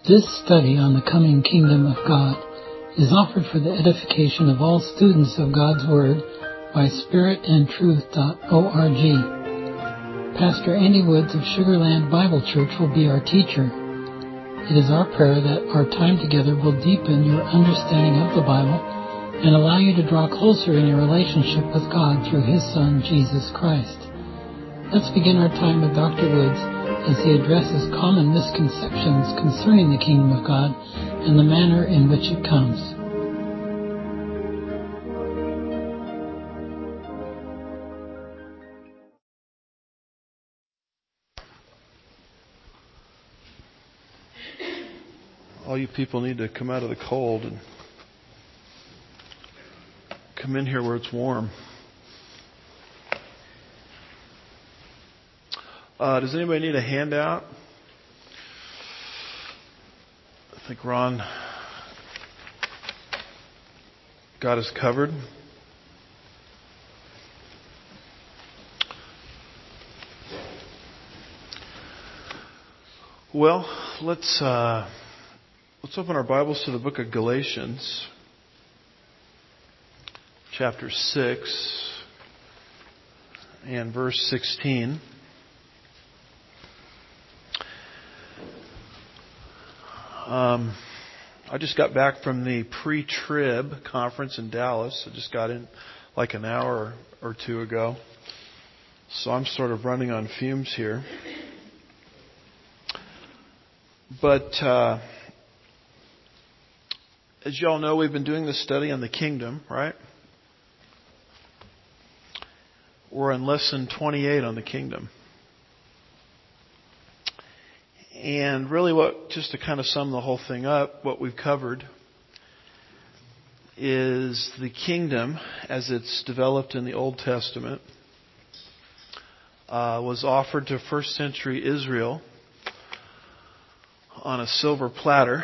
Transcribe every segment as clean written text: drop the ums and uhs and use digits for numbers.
This study on the coming kingdom of God is offered for the edification of all students of God's Word by spiritandtruth.org. Pastor Andy Woods of Sugarland Bible Church will be our teacher. It is our prayer that our time together will deepen your understanding of the Bible and allow you to draw closer in your relationship with God through His Son, Jesus Christ. Let's begin our time with Dr. Woods as he addresses common misconceptions concerning the kingdom of God and the manner in which it comes. All you people need to come out of the cold and come in here where it's warm. Does anybody need a handout? I think Ron got us covered. Well, let's open our Bibles to the book of Galatians, chapter 6 and verse 16. I just got back from the pre-trib conference in Dallas. I just got in like an hour or two ago. So I'm sort of running on fumes here. But as you all know, we've been doing this study on the kingdom, right? We're in lesson 28 on the kingdom. And really just to kind of sum the whole thing up, what we've covered is the kingdom as it's developed in the Old Testament was offered to first century Israel on a silver platter.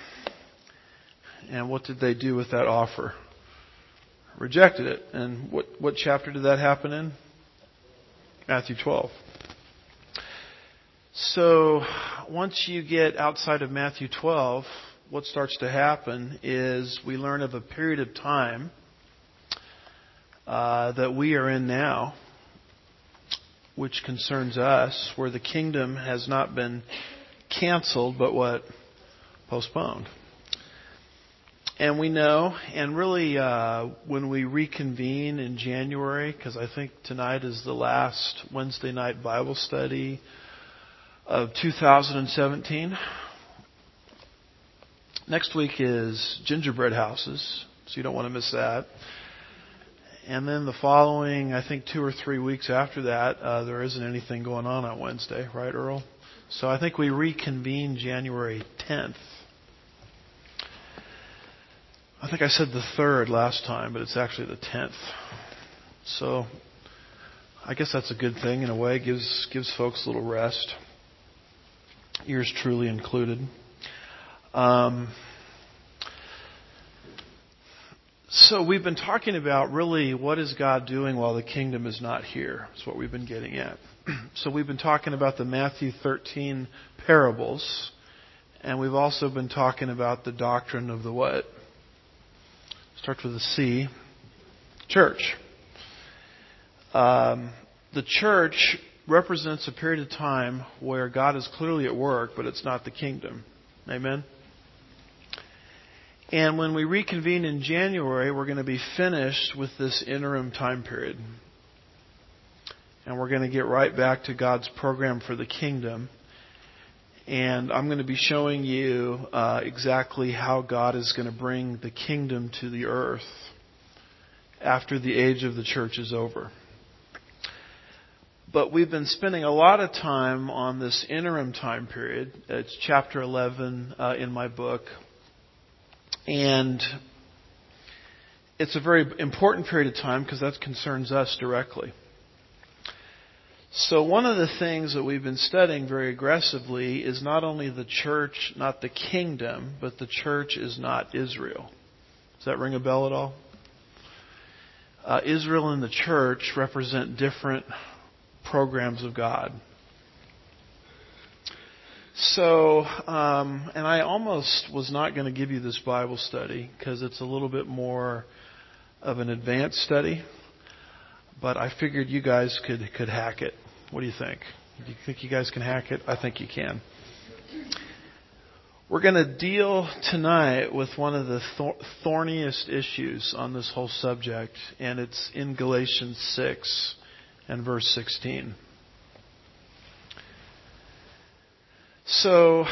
And what did they do with that offer? Rejected it. And what chapter did that happen in? Matthew 12. So once you get outside of Matthew 12, what starts to happen is we learn of a period of time that we are in now, which concerns us, where the kingdom has not been canceled, but what? Postponed. And we know, and really when we reconvene in January, because I think tonight is the last Wednesday night Bible study of 2017. Next week is gingerbread houses, so you don't want to miss that. And then the following, I think 2 or 3 weeks after that, there isn't anything going on Wednesday, right, Earl? So I think we reconvene January 10th. I think I said the 3rd last time, but it's actually the 10th. So I guess that's a good thing in a way. Gives folks a little rest. Yours truly included. So we've been talking about really what is God doing while the kingdom is not here. That's what we've been getting at. So we've been talking about the Matthew 13 parables. And we've also been talking about the doctrine of the what? Starts with a C. Church. The church represents a period of time where God is clearly at work, but it's not the kingdom. Amen? And when we reconvene in January, we're going to be finished with this interim time period. And we're going to get right back to God's program for the kingdom. And I'm going to be showing you exactly how God is going to bring the kingdom to the earth after the age of the church is over. But we've been spending a lot of time on this interim time period. It's chapter 11 in my book. And it's a very important period of time because that concerns us directly. So one of the things that we've been studying very aggressively is not only the church, not the kingdom, but the church is not Israel. Does that ring a bell at all? Israel and the church represent different programs of God. So, and I almost was not going to give you this Bible study because it's a little bit more of an advanced study, but I figured you guys could hack it. What do you think? Do you think you guys can hack it? I think you can. We're going to deal tonight with one of the thorniest issues on this whole subject, and it's in Galatians 6 and verse 16. So,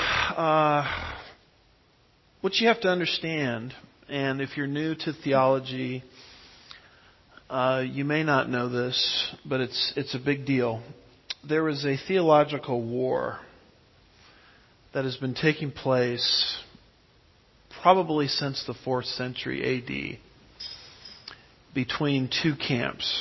what you have to understand, and if you're new to theology, you may not know this, but it's a big deal. There is a theological war that has been taking place probably since the 4th century A.D. between two camps.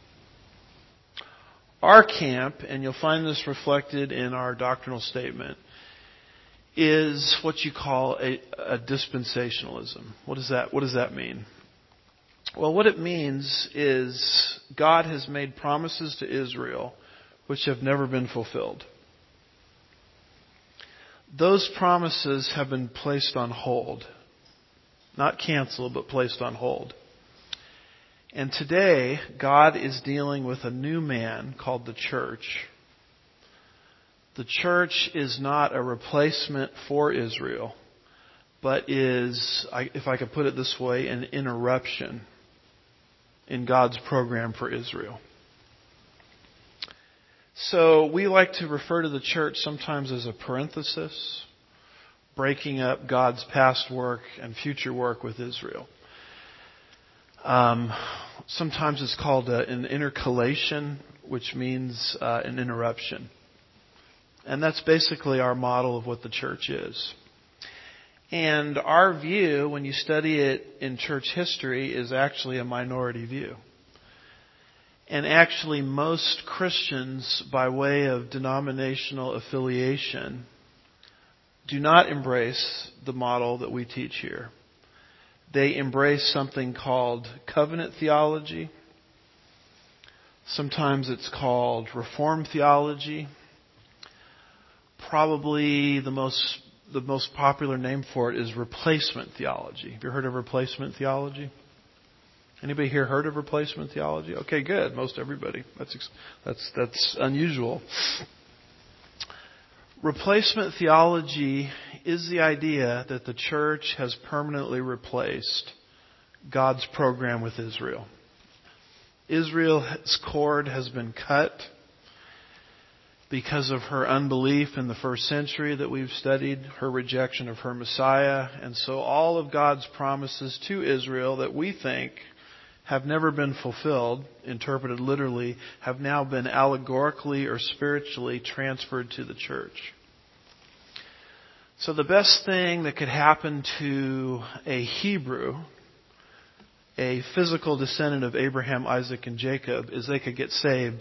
Our camp, and you'll find this reflected in our doctrinal statement, is what you call a dispensationalism. What does that mean? Well, what it means is God has made promises to Israel which have never been fulfilled. Those promises have been placed on hold. Not canceled, but placed on hold. And today, God is dealing with a new man called the church. The church is not a replacement for Israel, but is, if I could put it this way, an interruption in God's program for Israel. So we like to refer to the church sometimes as a parenthesis, breaking up God's past work and future work with Israel. Sometimes it's called an intercalation, which means an interruption. And that's basically our model of what the church is. And our view, when you study it in church history, is actually a minority view. And actually most Christians, by way of denominational affiliation, do not embrace the model that we teach here. They embrace something called covenant theology. Sometimes it's called Reformed theology. Probably the most popular name for it is replacement theology. Have you heard of replacement theology? Anybody here heard of replacement theology? Okay, good. Most everybody. That's unusual. Replacement theology is the idea that the church has permanently replaced God's program with Israel. Israel's cord has been cut because of her unbelief in the first century that we've studied, her rejection of her Messiah. And so all of God's promises to Israel that we think have never been fulfilled, interpreted literally, have now been allegorically or spiritually transferred to the church. So the best thing that could happen to a Hebrew, a physical descendant of Abraham, Isaac, and Jacob, is they could get saved.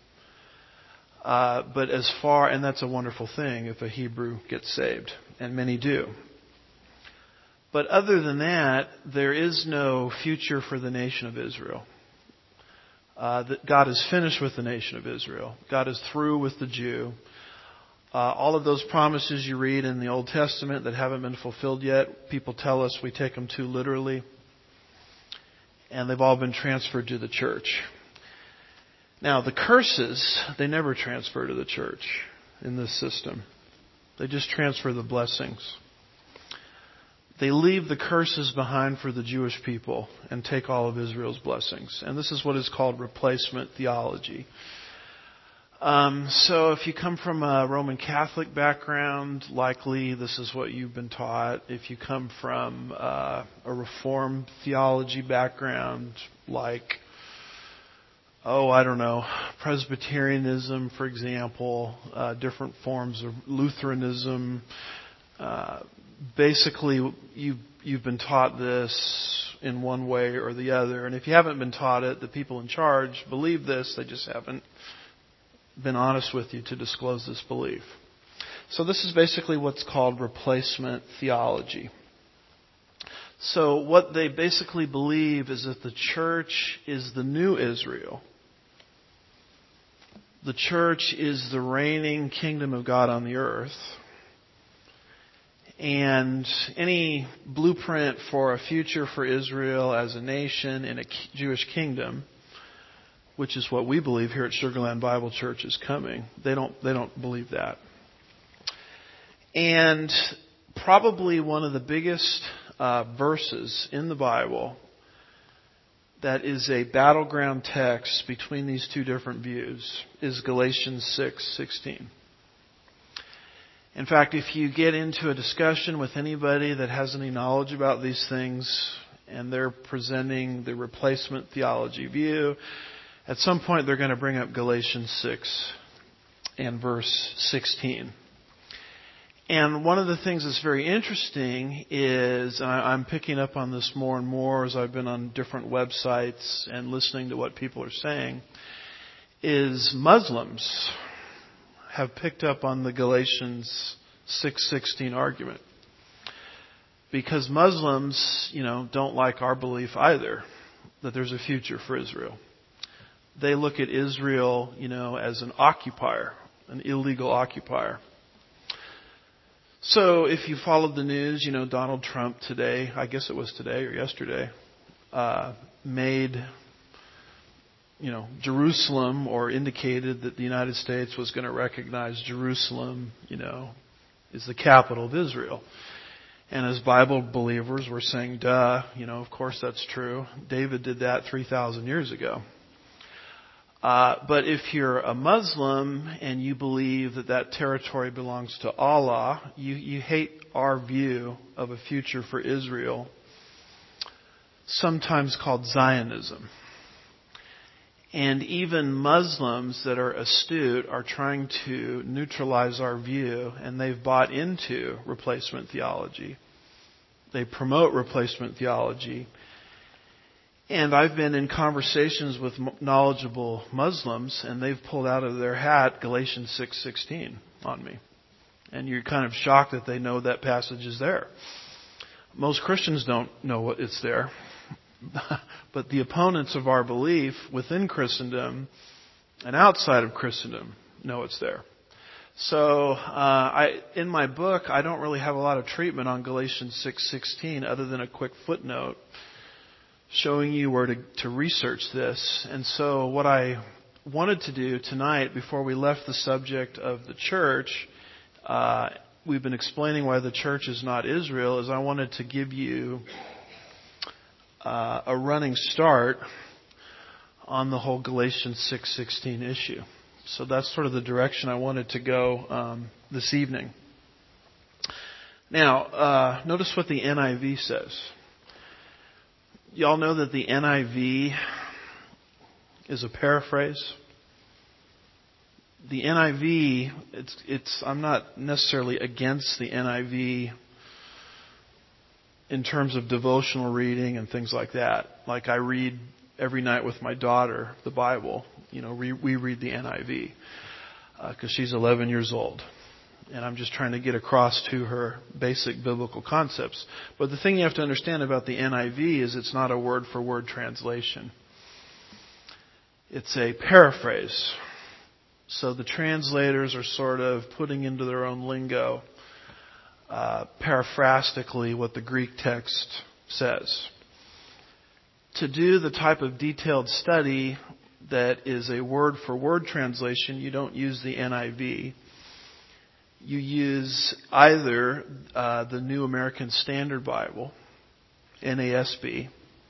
And that's a wonderful thing if a Hebrew gets saved, and many do. But other than that, there is no future for the nation of Israel. God is finished with the nation of Israel. God is through with the Jew. All of those promises you read in the Old Testament that haven't been fulfilled yet, people tell us we take them too literally. And they've all been transferred to the church. Now, the curses, they never transfer to the church in this system. They just transfer the blessings. They leave the curses behind for the Jewish people and take all of Israel's blessings. And this is what is called replacement theology. So if you come from a Roman Catholic background, likely this is what you've been taught. If you come from a Reformed theology background, like, Presbyterianism, for example, different forms of Lutheranism. Basically, you've been taught this in one way or the other. And if you haven't been taught it, the people in charge believe this. They just haven't been honest with you to disclose this belief. So this is basically what's called replacement theology. So what they basically believe is that the church is the new Israel. The church is the reigning kingdom of God on the earth. And any blueprint for a future for Israel as a nation in a Jewish kingdom, which is what we believe here at Sugar Land Bible Church is coming, they don't believe that. And probably one of the biggest verses in the Bible that is a battleground text between these two different views is Galatians 6:16. In fact, if you get into a discussion with anybody that has any knowledge about these things and they're presenting the replacement theology view, at some point they're going to bring up Galatians 6 and verse 16. And one of the things that's very interesting is, and I'm picking up on this more and more as I've been on different websites and listening to what people are saying, is Muslims have picked up on the Galatians 6:16 argument. Because Muslims, don't like our belief either, that there's a future for Israel. They look at Israel, as an occupier, an illegal occupier. So if you followed the news, Donald Trump today, I guess it was today or yesterday, made, Jerusalem, or indicated that the United States was going to recognize Jerusalem, is the capital of Israel. And as Bible believers, we're saying, duh, of course that's true. David did that 3,000 years ago. But if you're a Muslim and you believe that territory belongs to Allah, you hate our view of a future for Israel, sometimes called Zionism. And even Muslims that are astute are trying to neutralize our view, and they've bought into replacement theology. They promote replacement theology. And I've been in conversations with knowledgeable Muslims, and they've pulled out of their hat Galatians 6:16 on me. And you're kind of shocked that they know that passage is there. Most Christians don't know what it's there. But the opponents of our belief within Christendom and outside of Christendom know it's there. So in my book, I don't really have a lot of treatment on Galatians 6:16 other than a quick footnote showing you where to research this. And so what I wanted to do tonight, before we left the subject of the church, we've been explaining why the church is not Israel, is I wanted to give you a running start on the whole Galatians 6:16 issue. So that's sort of the direction I wanted to go this evening. Now, notice what the NIV says. Y'all know that the NIV is a paraphrase. The NIV, I'm not necessarily against the NIV in terms of devotional reading and things like that. Like I read every night with my daughter the Bible. We read the NIV because she's 11 years old. And I'm just trying to get across to her basic biblical concepts. But the thing you have to understand about the NIV is it's not a word-for-word translation. It's a paraphrase. So the translators are sort of putting into their own lingo, paraphrastically, what the Greek text says. To do the type of detailed study that is a word-for-word translation, you don't use the NIV. You use either the New American Standard Bible, NASB,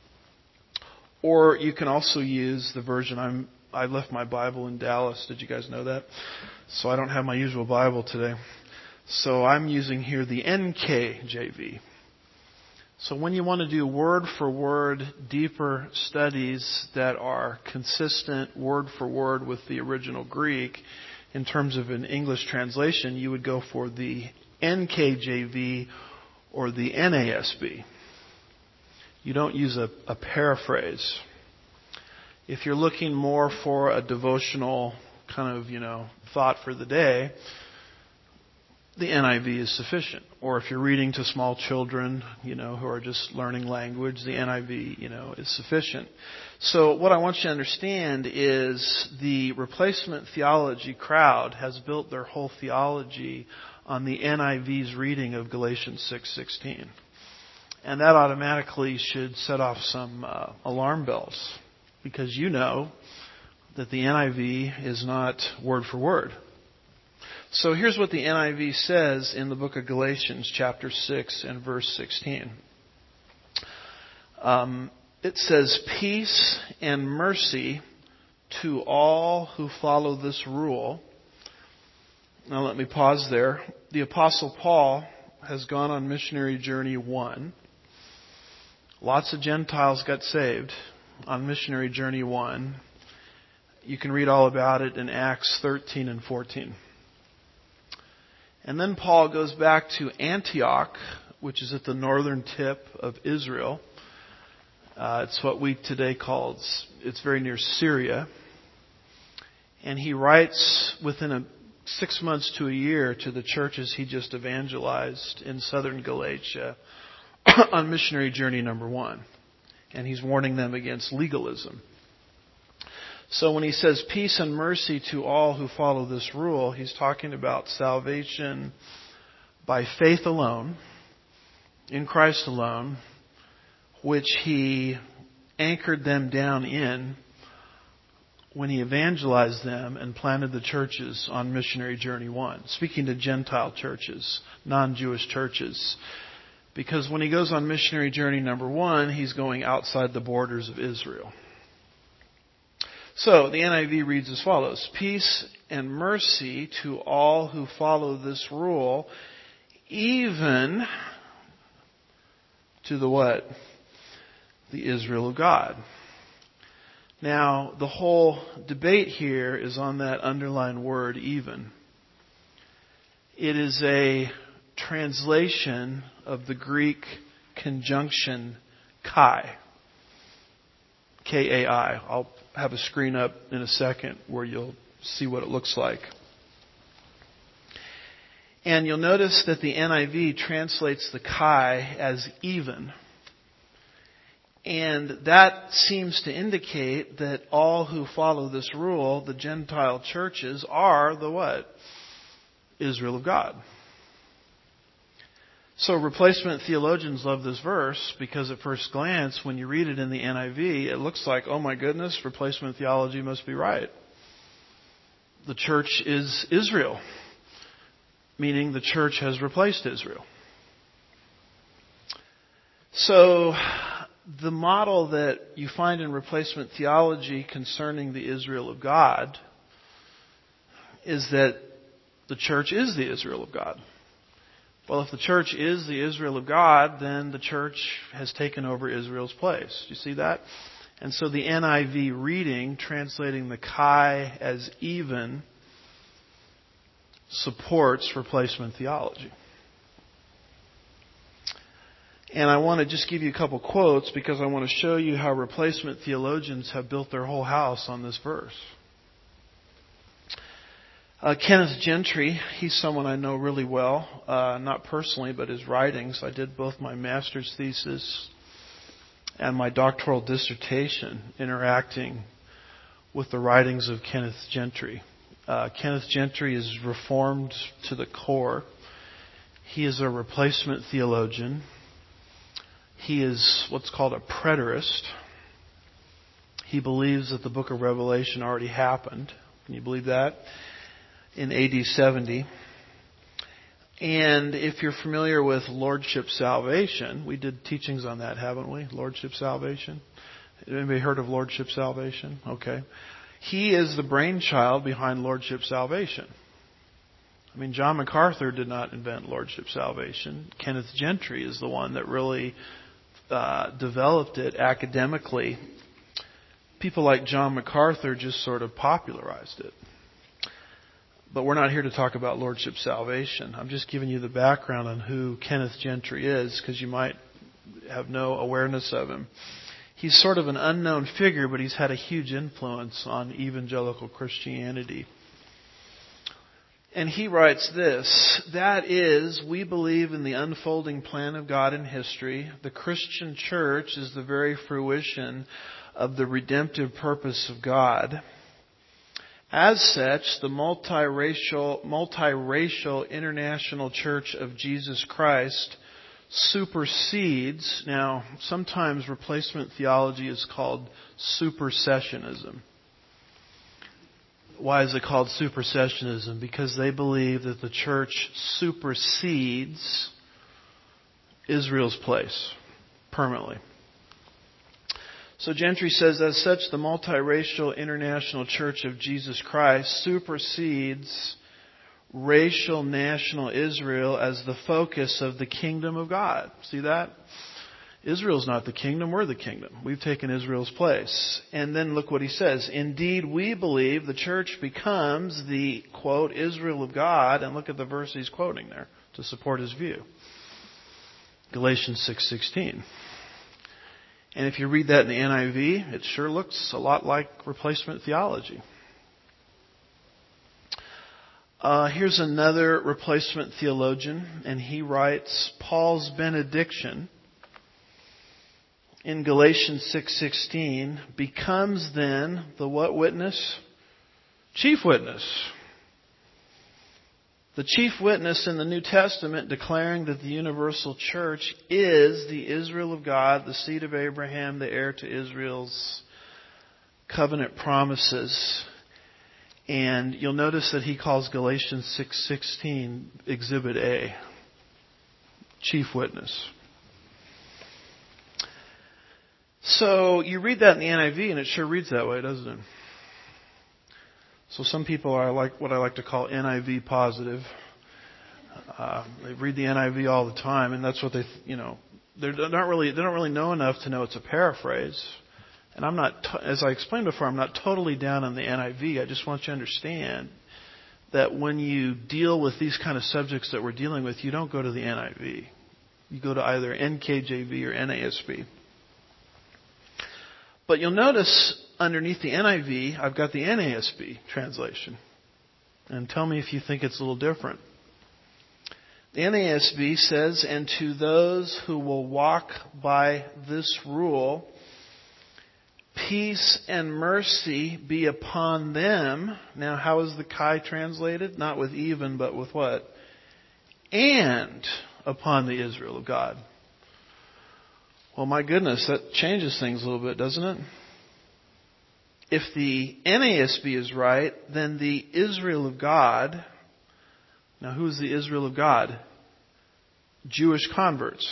or you can also use the version I left my Bible in Dallas. Did you guys know that? So I don't have my usual Bible today. So I'm using here the NKJV. So when you want to do word for word, deeper studies that are consistent word for word with the original Greek, in terms of an English translation, you would go for the NKJV or the NASB. You don't use a paraphrase. If you're looking more for a devotional kind of, thought for the day, the NIV is sufficient. Or if you're reading to small children, who are just learning language, the NIV, is sufficient. So what I want you to understand is the replacement theology crowd has built their whole theology on the NIV's reading of Galatians 6:16. And that automatically should set off some alarm bells, because you know that the NIV is not word for word. So here's what the NIV says in the book of Galatians chapter 6 and verse 16. It says, "Peace and mercy to all who follow this rule." Now let me pause there. The Apostle Paul has gone on missionary journey 1. Lots of Gentiles got saved on missionary journey 1. You can read all about it in Acts 13 and 14. And then Paul goes back to Antioch, which is at the northern tip of Israel. It's what we today call, it's very near Syria. And he writes within 6 months to a year to the churches he just evangelized in southern Galatia on missionary journey number 1. And he's warning them against legalism. So when he says peace and mercy to all who follow this rule, he's talking about salvation by faith alone, in Christ alone, which he anchored them down in when he evangelized them and planted the churches on missionary journey 1. Speaking to Gentile churches, non-Jewish churches. Because when he goes on missionary journey number 1, he's going outside the borders of Israel. So the NIV reads as follows: "Peace and mercy to all who follow this rule, even to the what? The Israel of God." Now, the whole debate here is on that underlined word, even. It is a translation of the Greek conjunction kai. K-A-I. I'll have a screen up in a second where you'll see what it looks like. And you'll notice that the NIV translates the kai as even. And that seems to indicate that all who follow this rule, the Gentile churches, are the what? Israel of God. So replacement theologians love this verse because at first glance, when you read it in the NIV, it looks like, oh my goodness, replacement theology must be right. The church is Israel, meaning the church has replaced Israel. So the model that you find in replacement theology concerning the Israel of God is that the church is the Israel of God. Well, if the church is the Israel of God, then the church has taken over Israel's place. Do you see that? And so the NIV reading, translating the kai as even, supports replacement theology. And I want to just give you a couple quotes because I want to show you how replacement theologians have built their whole house on this verse. Kenneth Gentry, he's someone I know really well, not personally, but his writings. I did both my master's thesis and my doctoral dissertation interacting with the writings of Kenneth Gentry. Kenneth Gentry is Reformed to the core. He is a replacement theologian. He is what's called a preterist. He believes that the book of Revelation already happened. Can you believe that? In AD 70. And if you're familiar with Lordship Salvation, we did teachings on that, haven't we? Lordship Salvation. Anybody heard of Lordship Salvation? Okay. He is the brainchild behind Lordship Salvation. I mean, John MacArthur did not invent Lordship Salvation. Kenneth Gentry is the one that really developed it academically. People like John MacArthur just sort of popularized it. But we're not here to talk about Lordship Salvation. I'm just giving you the background on who Kenneth Gentry is because you might have no awareness of him. He's sort of an unknown figure, but he's had a huge influence on evangelical Christianity. And he writes this: "That is, we believe in the unfolding plan of God in history. The Christian church is the very fruition of the redemptive purpose of God. As such, the multiracial international church of Jesus Christ supersedes. Now, sometimes replacement theology is called supersessionism. Why is it called supersessionism? Because they believe that the church supersedes Israel's place permanently. So Gentry says, as such, the multiracial international church of Jesus Christ supersedes racial national Israel as the focus of the kingdom of God. See that? Israel's not the kingdom, we're the kingdom. We've taken Israel's place. And then look what he says. Indeed, we believe the church becomes the, quote, Israel of God. And look at the verse he's quoting there to support his view. Galatians 6:16. And if you read that in the NIV, it sure looks a lot like replacement theology. Here's another replacement theologian, and he writes, Paul's benediction in Galatians 6:16 becomes then the what witness? Chief witness. The chief witness in the New Testament declaring that the universal church is the Israel of God, the seed of Abraham, the heir to Israel's covenant promises. And you'll notice that he calls Galatians 6:16 Exhibit A, chief witness. So you read that in the NIV and it sure reads that way, doesn't it? So some people are like what I like to call NIV positive. They read the NIV all the time, and that's what they don't really know enough to know it's a paraphrase. And I'm not, as I explained before, I'm not totally down on the NIV. I just want you to understand that when you deal with these kind of subjects that we're dealing with, you don't go to the NIV. You go to either NKJV or NASB. But you'll notice underneath the NIV, I've got the NASB translation. And tell me if you think it's a little different. The NASB says, and to those who will walk by this rule, peace and mercy be upon them. Now, how is the Chi translated? Not with even, but with what? And upon the Israel of God. Well, my goodness, that changes things a little bit, doesn't it? If the NASB is right, then the Israel of God. Now, who is the Israel of God? Jewish converts.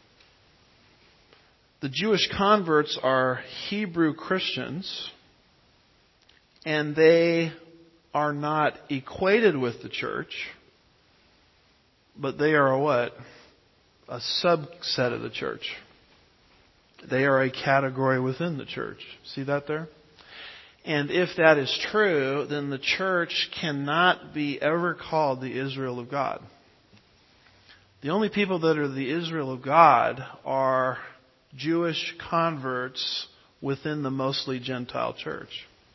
The Jewish converts are Hebrew Christians, and they are not equated with the church, but they are a what? A subset of the church. They are a category within the church. See that there? And if that is true, then the church cannot be ever called the Israel of God. The only people that are the Israel of God are Jewish converts within the mostly Gentile church.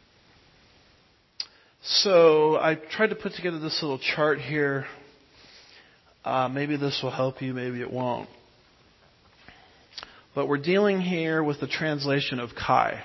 So I tried to put together this little chart here. Maybe this will help you, maybe it won't. But we're dealing here with the translation of Chi.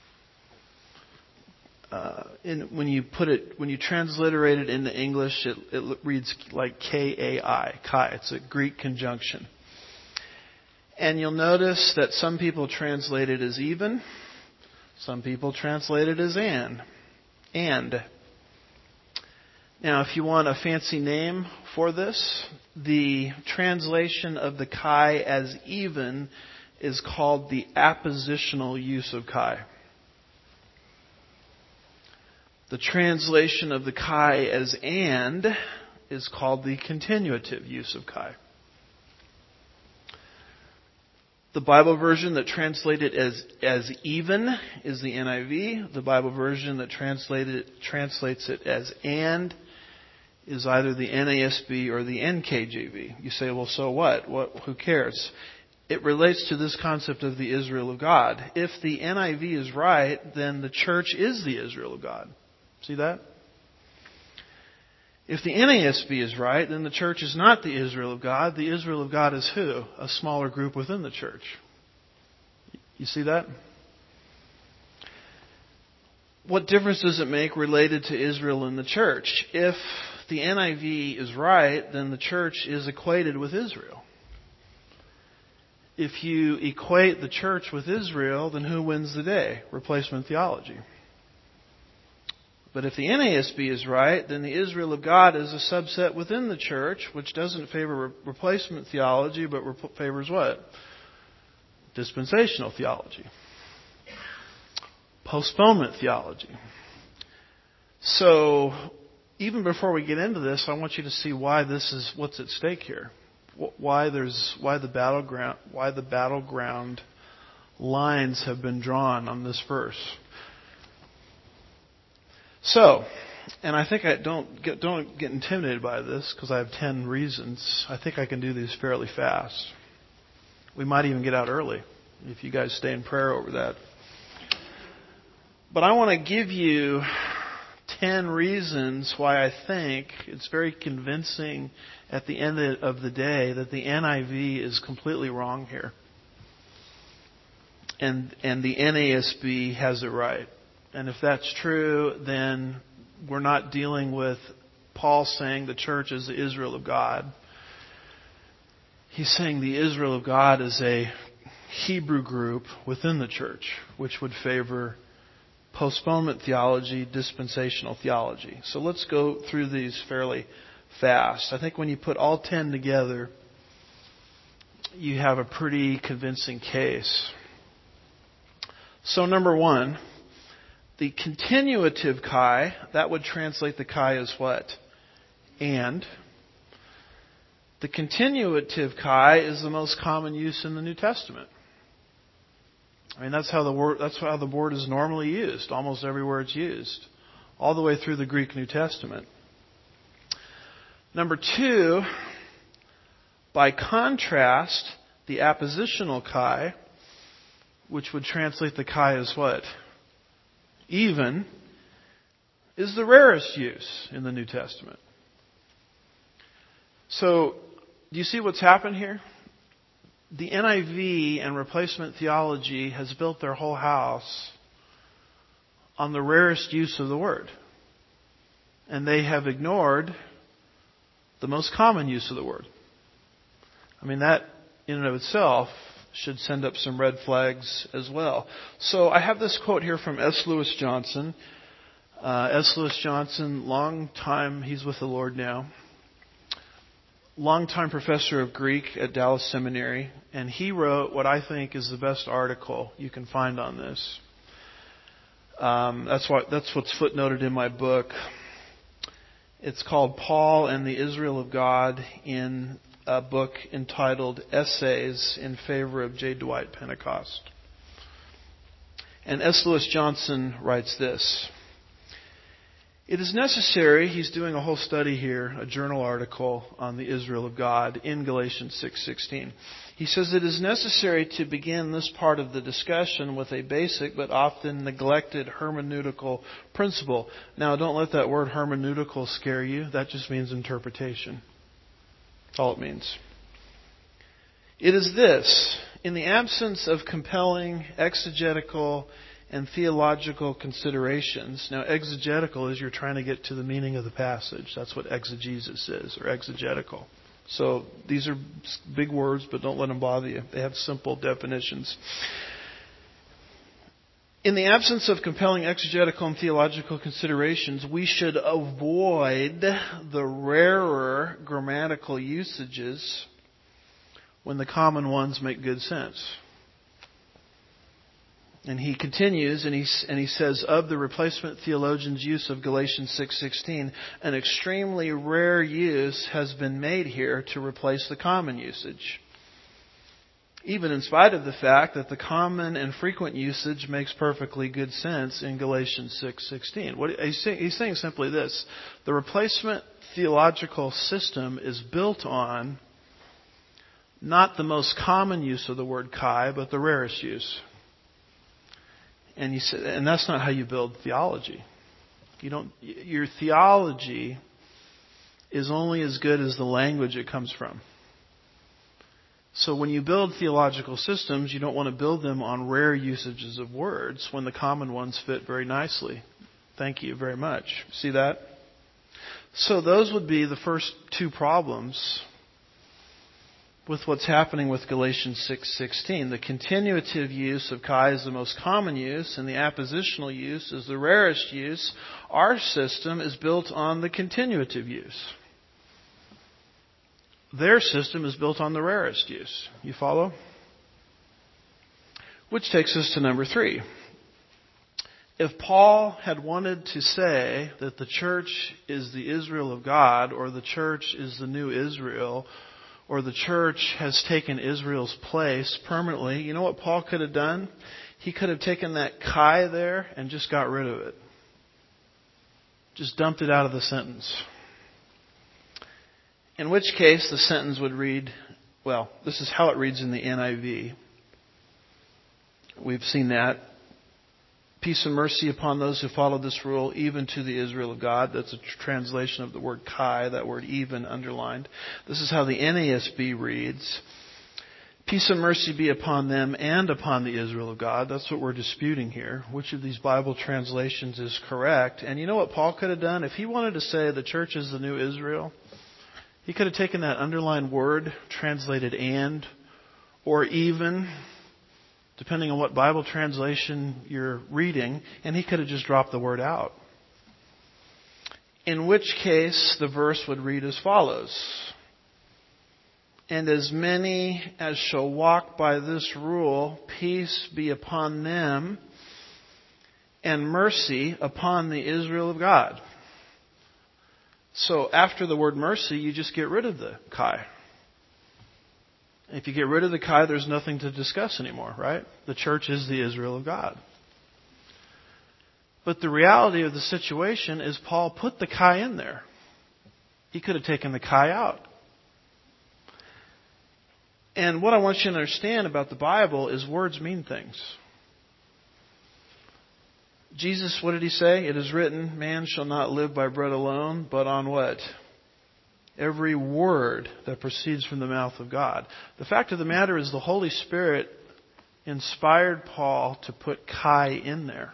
When you transliterate it into English, it reads like K-A-I, Chi. It's a Greek conjunction. And you'll notice that some people translate it as even, some people translate it as and. Now, if you want a fancy name for this, the translation of the Chi as even is called the appositional use of Chi. The translation of the Chi as and is called the continuative use of Chi. The Bible version that translated as even is the NIV. The Bible version that translates it as and is either the NASB or the NKJV. You say, well, so what? Who cares? It relates to this concept of the Israel of God. If the NIV is right, then the church is the Israel of God. See that? If the NASB is right, then the church is not the Israel of God. The Israel of God is who? A smaller group within the church. You see that? what difference does it make related to Israel and the church? If the NIV is right, then the church is equated with Israel. If you equate the church with Israel, then who wins the day? Replacement theology. But if the NASB is right, then the Israel of God is a subset within the church, which doesn't favor replacement theology, but favors what? Dispensational theology. Postponement theology. So, even before we get into this, I want you to see why this is what's at stake here. Why the battleground lines have been drawn on this verse. So, and I think don't get intimidated by this because I have 10 reasons. I think I can do these fairly fast. We might even get out early if you guys stay in prayer over that. But I want to give you 10 reasons why I think it's very convincing at the end of the day that the NIV is completely wrong here. And the NASB has it right. And if that's true, then we're not dealing with Paul saying the church is the Israel of God. He's saying the Israel of God is a Hebrew group within the church, which would favor postponement theology, dispensational theology. So let's go through these fairly fast. I think when you put all 10 together, you have a pretty convincing case. So number one, the continuative chi, that would translate the chi as what? And. The continuative chi is the most common use in the New Testament. I mean, that's how the word is normally used, almost everywhere it's used, all the way through the Greek New Testament. Number two, by contrast, the appositional chi, which would translate the chi as what? Even, is the rarest use in the New Testament. So, do you see what's happened here? The NIV and replacement theology has built their whole house on the rarest use of the word. And they have ignored the most common use of the word. I mean, that in and of itself should send up some red flags as well. So I have this quote here from S. Lewis Johnson. S. Lewis Johnson, long time, he's with the Lord now. Longtime professor of Greek at Dallas Seminary, and he wrote what I think is the best article you can find on this. That's what's footnoted in my book. It's called Paul and the Israel of God, in a book entitled Essays in Favor of J. Dwight Pentecost. And S. Lewis Johnson writes this. It is necessary, he's doing a whole study here, a journal article on the Israel of God in Galatians 6:16. He says it is necessary to begin this part of the discussion with a basic but often neglected hermeneutical principle. Now, don't let that word hermeneutical scare you. That just means interpretation. That's all it means. It is this: in the absence of compelling exegetical and theological considerations. Now, exegetical is you're trying to get to the meaning of the passage. That's what exegesis is, or exegetical. So these are big words, but don't let them bother you. They have simple definitions. In the absence of compelling exegetical and theological considerations, we should avoid the rarer grammatical usages when the common ones make good sense. And he continues, and he says, of the replacement theologian's use of Galatians 6:16, an extremely rare use has been made here to replace the common usage. Even in spite of the fact that the common and frequent usage makes perfectly good sense in Galatians 6:16. He's saying simply this: the replacement theological system is built on not the most common use of the word chi, but the rarest use. And he said, and that's not how you build theology. Your theology is only as good as the language it comes from. So when you build theological systems, you don't want to build them on rare usages of words when the common ones fit very nicely. Thank you very much. See that? So those would be the first two problems with what's happening with Galatians 6:16. The continuative use of Kai is the most common use, and the appositional use is the rarest use. Our system is built on the continuative use. Their system is built on the rarest use. You follow? Which takes us to number 3. If Paul had wanted to say that the church is the Israel of God, or the church is the new Israel, or the church has taken Israel's place permanently, you know what Paul could have done? He could have taken that Kai there and just got rid of it. Just dumped it out of the sentence. In which case the sentence would read, well, this is how it reads in the NIV. We've seen that. Peace and mercy upon those who follow this rule, even to the Israel of God. That's a translation of the word Kai, that word even underlined. This is how the NASB reads. Peace and mercy be upon them and upon the Israel of God. That's what we're disputing here. Which of these Bible translations is correct? And you know what Paul could have done? If he wanted to say the church is the new Israel, he could have taken that underlined word, translated and, or even, depending on what Bible translation you're reading, and he could have just dropped the word out. In which case, the verse would read as follows. And as many as shall walk by this rule, peace be upon them, and mercy upon the Israel of God. So after the word mercy, you just get rid of the Kai. If you get rid of the Kai, there's nothing to discuss anymore, right? The church is the Israel of God. But the reality of the situation is Paul put the Kai in there. He could have taken the Kai out. And what I want you to understand about the Bible is words mean things. Jesus, what did he say? It is written, man shall not live by bread alone, but on what? Every word that proceeds from the mouth of God. The fact of the matter is the Holy Spirit inspired Paul to put Kai in there.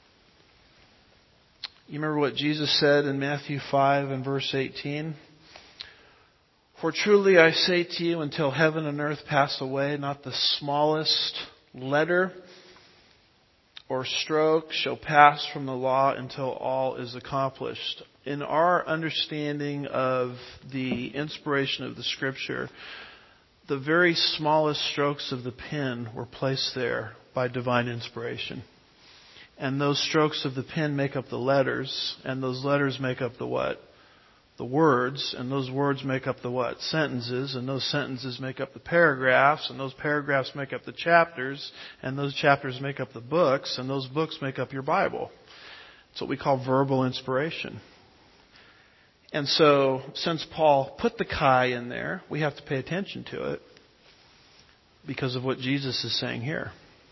You remember what Jesus said in Matthew 5 and verse 18? For truly I say to you, until heaven and earth pass away, not the smallest letter or stroke shall pass from the law until all is accomplished. In our understanding of the inspiration of the Scripture, the very smallest strokes of the pen were placed there by divine inspiration. And those strokes of the pen make up the letters, and those letters make up the what? The words, and those words make up the what? Sentences, and those sentences make up the paragraphs, and those paragraphs make up the chapters, and those chapters make up the books, and those books make up your Bible. It's what we call verbal inspiration. And so, since Paul put the Kai in there, we have to pay attention to it because of what Jesus is saying here.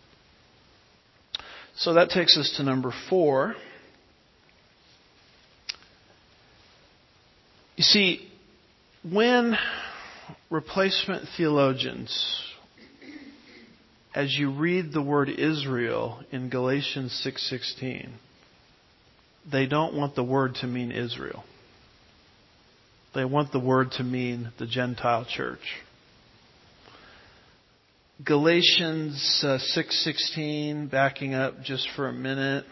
So that takes us to number 4. You see, when replacement theologians, as you read the word Israel in Galatians 6:16, they don't want the word to mean Israel. They want the word to mean the Gentile church. Galatians 6:16, backing up just for a minute.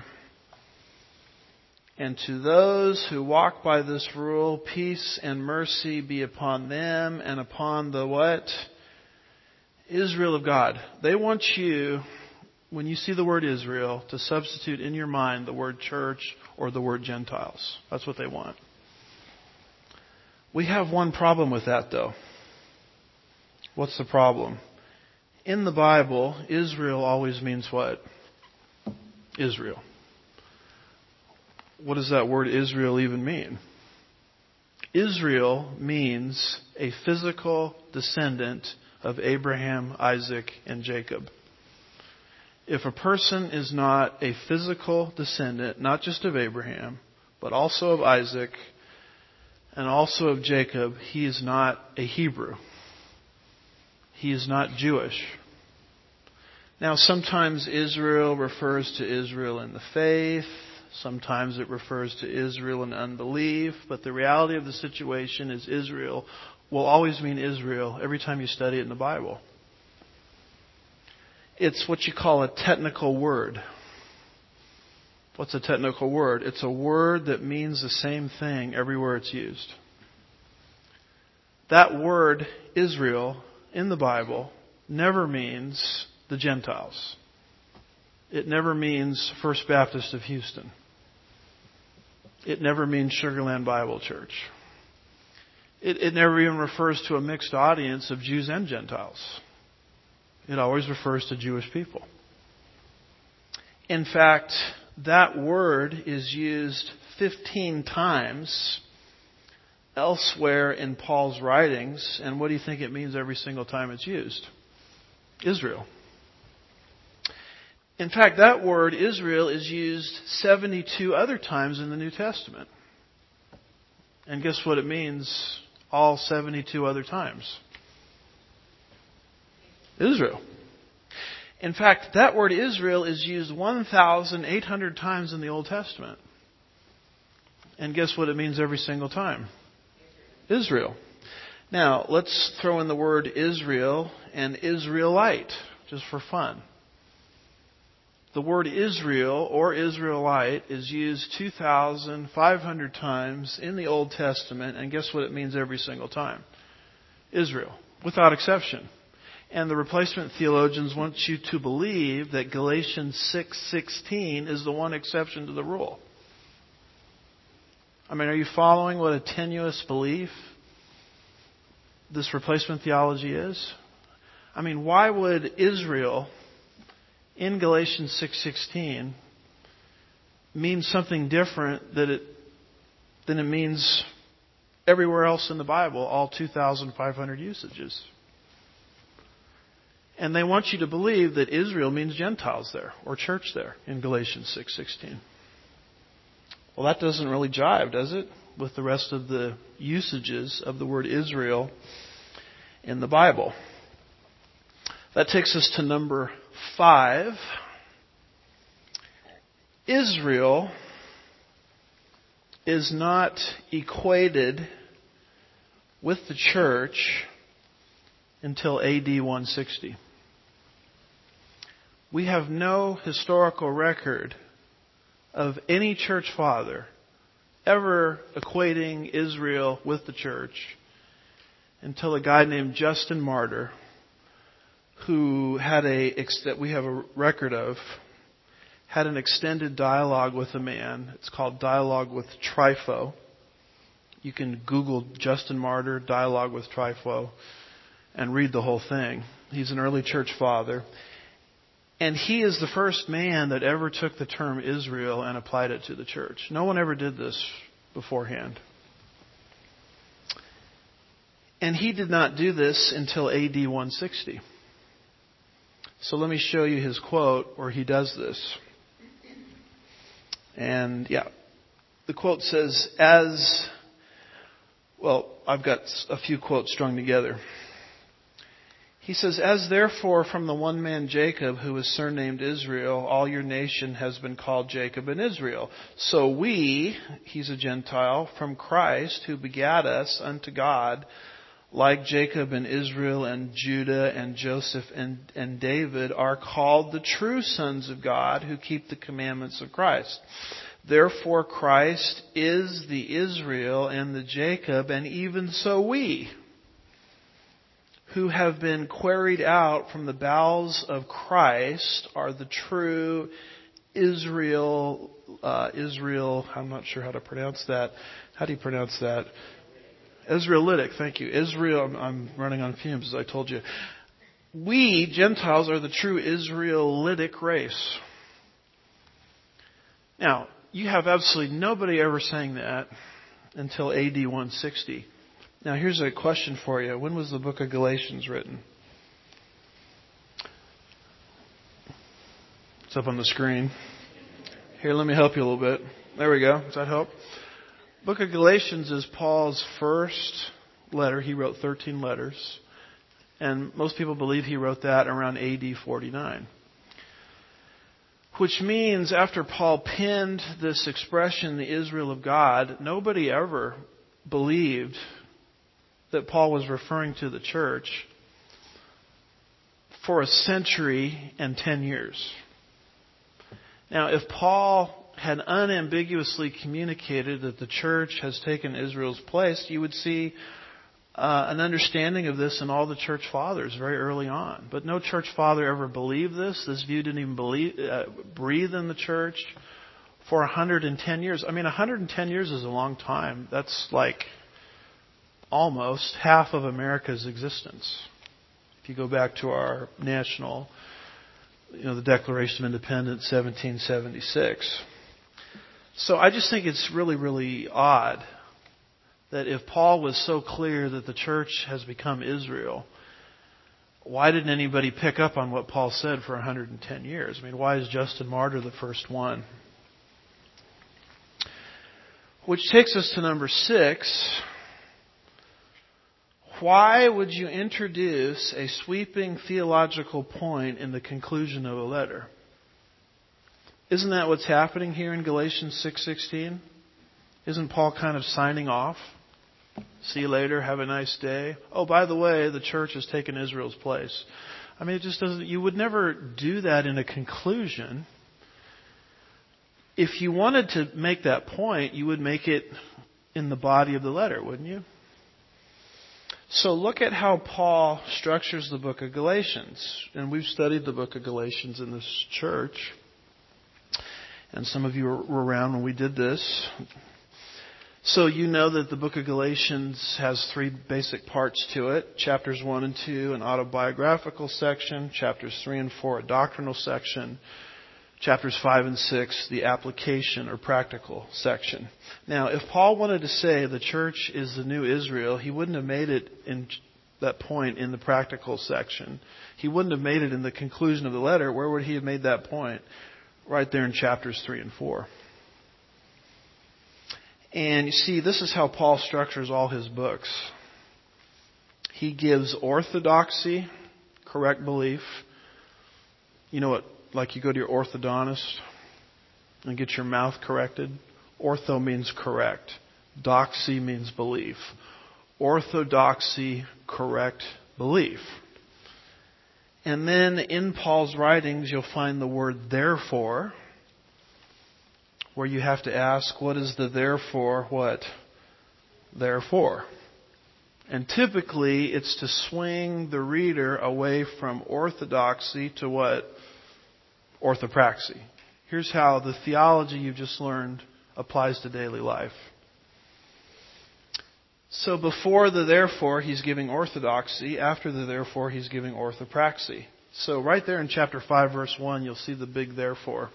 And to those who walk by this rule, peace and mercy be upon them and upon the what? Israel of God. They want you, when you see the word Israel, to substitute in your mind the word church or the word Gentiles. That's what they want. We have one problem with that, though. What's the problem? In the Bible, Israel always means what? Israel. What does that word Israel even mean? Israel means a physical descendant of Abraham, Isaac, and Jacob. If a person is not a physical descendant, not just of Abraham, but also of Isaac, and also of Jacob, he is not a Hebrew. He is not Jewish. Now, sometimes Israel refers to Israel in the faith. Sometimes it refers to Israel and unbelief. But the reality of the situation is Israel will always mean Israel every time you study it in the Bible. It's what you call a technical word. What's a technical word? It's a word that means the same thing everywhere it's used. That word, Israel, in the Bible, never means the Gentiles. It never means First Baptist of Houston. It never means Sugar Land Bible Church. It never even refers to a mixed audience of Jews and Gentiles. It always refers to Jewish people. In fact, that word is used 15 times elsewhere in Paul's writings. And what do you think it means every single time it's used? Israel. In fact, that word, Israel, is used 72 other times in the New Testament. And guess what it means all 72 other times? Israel. In fact, that word Israel is used 1,800 times in the Old Testament. And guess what it means every single time? Israel. Now, let's throw in the word Israel and Israelite, just for fun. The word Israel or Israelite is used 2,500 times in the Old Testament, and guess what it means every single time? Israel, without exception. And the replacement theologians want you to believe that Galatians 6:16 is the one exception to the rule. I mean, are you following what a tenuous belief this replacement theology is? I mean, why would Israel in Galatians 6:16 mean something different than it means everywhere else in the Bible, all 2,500 usages? And they want you to believe that Israel means Gentiles there, or church there, in Galatians 6:16. Well, that doesn't really jive, does it, with the rest of the usages of the word Israel in the Bible? That takes us to number 5. Israel is not equated with the church until AD 160. We have no historical record of any church father ever equating Israel with the church until a guy named Justin Martyr, who that we have a record of, had an extended dialogue with a man. It's called Dialogue with Trypho. You can Google Justin Martyr, Dialogue with Trypho, and read the whole thing. He's an early church father. And he is the first man that ever took the term Israel and applied it to the church. No one ever did this beforehand. And he did not do this until AD 160. So let me show you his quote where he does this. And the quote says, I've got a few quotes strung together. He says, "As therefore from the one man Jacob, who is surnamed Israel, all your nation has been called Jacob and Israel. So we," he's a Gentile, "from Christ, who begat us unto God, like Jacob and Israel and Judah and Joseph and David, are called the true sons of God, who keep the commandments of Christ. Therefore Christ is the Israel and the Jacob, and even so we, who have been quarried out from the bowels of Christ, are the true Israel, I'm not sure how to pronounce that. How do you pronounce that? Israelitic, thank you. Israel, I'm running on fumes, as I told you. We, Gentiles, are the true Israelitic race. Now, you have absolutely nobody ever saying that until AD 160. Now, here's a question for you. When was the book of Galatians written? It's up on the screen. Here, let me help you a little bit. There we go. Does that help? Book of Galatians is Paul's first letter. He wrote 13 letters. And most people believe he wrote that around AD 49. Which means after Paul penned this expression, the Israel of God, nobody ever believed that Paul was referring to the church for a century and 10 years. Now, if Paul had unambiguously communicated that the church has taken Israel's place, you would see an understanding of this in all the church fathers very early on. But no church father ever believed this. This view didn't even breathe in the church for 110 years. I mean, 110 years is a long time. That's like almost half of America's existence. If you go back to our national, the Declaration of Independence, 1776. So I just think it's really, really odd that if Paul was so clear that the church has become Israel, why didn't anybody pick up on what Paul said for 110 years? I mean, why is Justin Martyr the first one? Which takes us to number 6. Why would you introduce a sweeping theological point in the conclusion of a letter? Isn't that what's happening here in Galatians 6:16? Isn't Paul kind of signing off? See you later, have a nice day. Oh, by the way, the church has taken Israel's place. I mean, it just doesn't, you would never do that in a conclusion. If you wanted to make that point, you would make it in the body of the letter, wouldn't you? So look at how Paul structures the book of Galatians. And we've studied the book of Galatians in this church. And some of you were around when we did this. So you know that the book of Galatians has 3 basic parts to it. Chapters 1 and 2, an autobiographical section. Chapters 3 and 4, a doctrinal section. Chapters 5 and 6, the application or practical section. Now, if Paul wanted to say the church is the new Israel, he wouldn't have made it in that point in the practical section. He wouldn't have made it in the conclusion of the letter. Where would he have made that point? Right there in chapters 3 and 4. And you see, this is how Paul structures all his books. He gives orthodoxy, correct belief. You know what? Like you go to your orthodontist and get your mouth corrected. Ortho means correct. Doxy means belief. Orthodoxy, correct belief. And then in Paul's writings, you'll find the word therefore, where you have to ask, what is the therefore what? Therefore. And typically, it's to swing the reader away from orthodoxy to what? Orthopraxy. Here's how the theology you've just learned applies to daily life. So before the therefore, he's giving orthodoxy. After the therefore, he's giving orthopraxy. So right there in chapter 5, verse 1, you'll see the big therefore.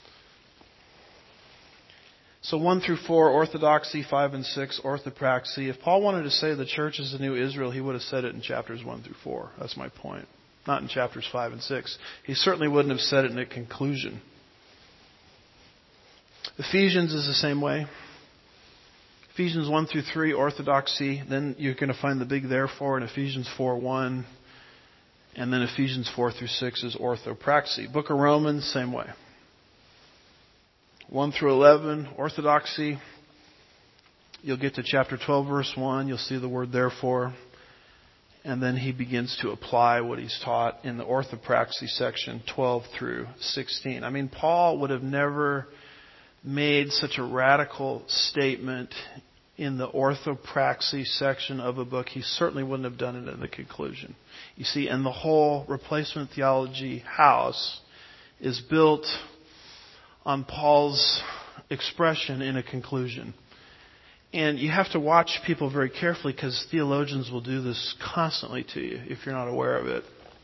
So 1 through 4, orthodoxy, 5 and 6, orthopraxy. If Paul wanted to say the church is the new Israel, he would have said it in chapters 1 through 4. That's my point. Not in chapters 5 and 6. He certainly wouldn't have said it in a conclusion. Ephesians is the same way. Ephesians 1 through 3, orthodoxy. Then you're going to find the big therefore in Ephesians 4:1. And then Ephesians 4 through 6 is orthopraxy. Book of Romans, same way. 1 through 11, orthodoxy. You'll get to chapter 12, verse 1. You'll see the word therefore. And then he begins to apply what he's taught in the orthopraxy section, 12 through 16. I mean, Paul would have never made such a radical statement in the orthopraxy section of a book. He certainly wouldn't have done it in the conclusion. You see, and the whole replacement theology house is built on Paul's expression in a conclusion. And you have to watch people very carefully because theologians will do this constantly to you if you're not aware of it.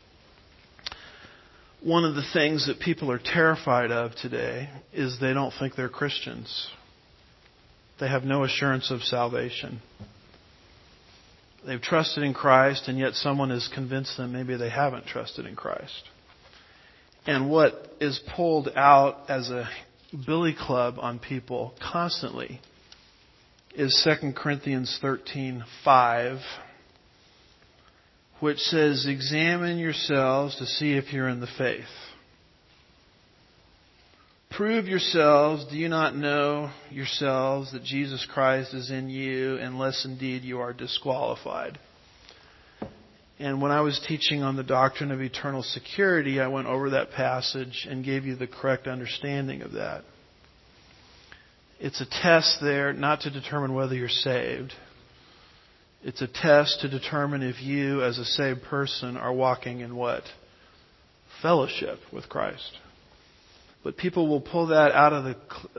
One of the things that people are terrified of today is they don't think they're Christians. They have no assurance of salvation. They've trusted in Christ, and yet someone has convinced them maybe they haven't trusted in Christ. And what is pulled out as a billy club on people constantly is 2 Corinthians 13:5, which says, examine yourselves to see if you're in the faith. Prove yourselves. Do you not know yourselves that Jesus Christ is in you, unless indeed you are disqualified? And when I was teaching on the doctrine of eternal security, I went over that passage and gave you the correct understanding of that. It's a test there not to determine whether you're saved. It's a test to determine if you, as a saved person, are walking in what? Fellowship with Christ. But people will pull that out of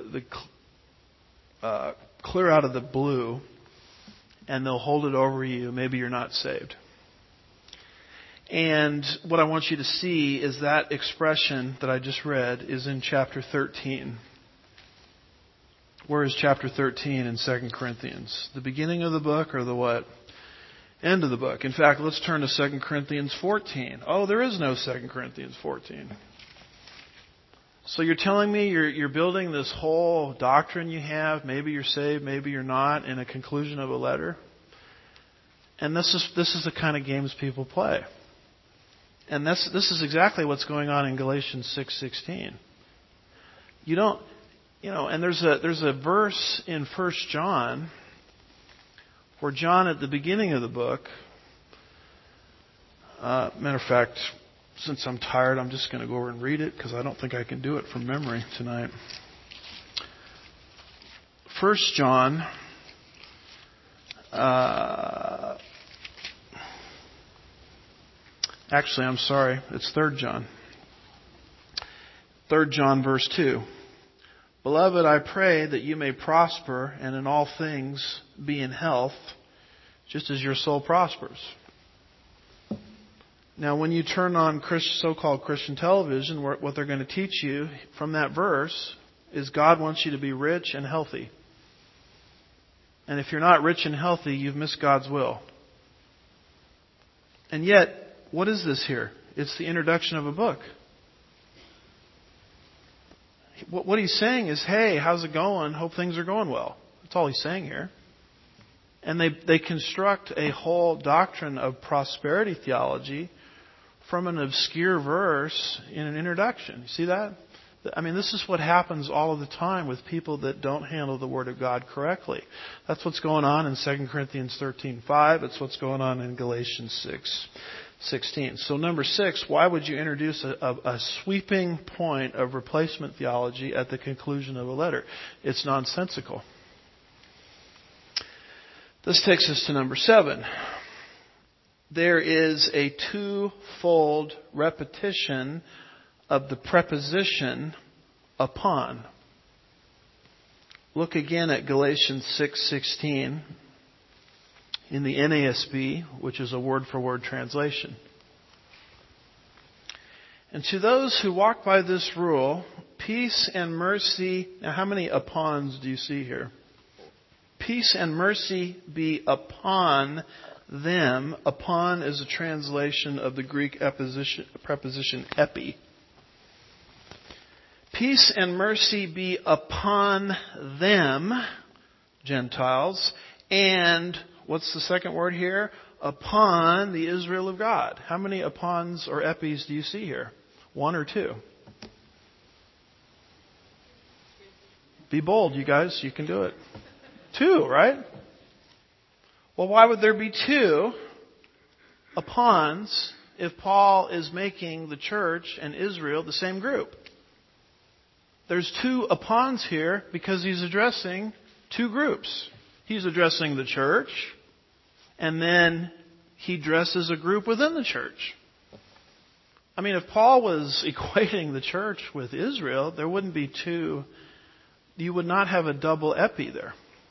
clear out of the blue, and they'll hold it over you. Maybe you're not saved. And what I want you to see is that expression that I just read is in chapter 13. Where is chapter 13 in 2 Corinthians? The beginning of the book or the what? End of the book. In fact, let's turn to 2 Corinthians 14. Oh, there is no 2 Corinthians 14. So you're telling me you're building this whole doctrine you have, maybe you're saved, maybe you're not, in a conclusion of a letter? And this is the kind of games people play. And this is exactly what's going on in Galatians 6:16. And there's a verse in 1 John where John at the beginning of the book, matter of fact, since I'm tired, I'm just going to go over and read it because I don't think I can do it from memory tonight. 1 John actually, I'm sorry, it's 3 John. 3 John verse 2. Beloved, I pray that you may prosper and in all things be in health, just as your soul prospers. Now, when you turn on so-called Christian television, what they're going to teach you from that verse is God wants you to be rich and healthy. And if you're not rich and healthy, you've missed God's will. And yet, what is this here? It's the introduction of a book. What he's saying is, hey, how's it going? Hope things are going well. That's all he's saying here. And they construct a whole doctrine of prosperity theology from an obscure verse in an introduction. You see that? I mean, this is what happens all of the time with people that don't handle the Word of God correctly. That's what's going on in 2 Corinthians 13:5. It's what's going on in Galatians 6:16. So number 6, why would you introduce a sweeping point of replacement theology at the conclusion of a letter? It's nonsensical. This takes us to number 7. There is a twofold repetition of the preposition upon. Look again at Galatians 6:16 in the NASB, which is a word-for-word translation. And to those who walk by this rule, peace and mercy. Now, how many upons do you see here? Peace and mercy be upon them. Upon is a translation of the Greek preposition epi. Peace and mercy be upon them, Gentiles, and what's the second word here? Upon the Israel of God. How many upons or epis do you see here? 1 or 2? Be bold, you guys. You can do it. 2, right? Well, why would there be 2 upons if Paul is making the church and Israel the same group? There's 2 upons here because he's addressing 2 groups. He's addressing the church, and then he addresses a group within the church. I mean, if Paul was equating the church with Israel, there wouldn't be 2. You would not have a double epi there.